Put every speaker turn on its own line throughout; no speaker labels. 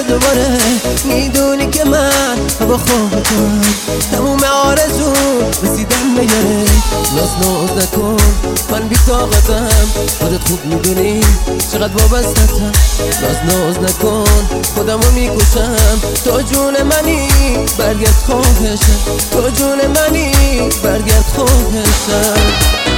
دوباره میدونی که من با خواب تو تموم آرزو رسیدم به یاره ناز نکن من بی طاقتم خودت خوب میدونی چقدر وابستتم ناز نکن خودمو میکشم تو جون منی برگرد خواهشم تو جون منی برگرد خواهشم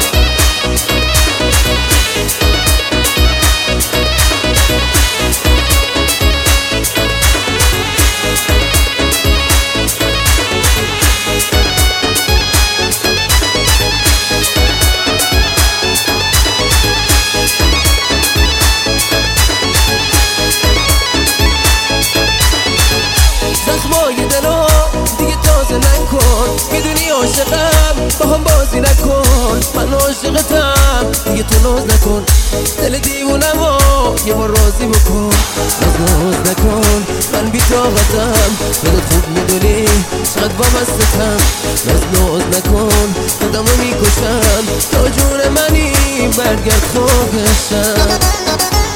زخمای دلو دیگه تازه نکن میدونی عاشقم با هم بازی نکن من عاشقتم دیگه تو ناز نکن دل دیوونمو یه بار راضی بکن ناز نکن من بی طاقتم خودت خوب میدونی چقدر وابستتم ناز نکن خودمو میکشم تا جون منی برگرد خواهشم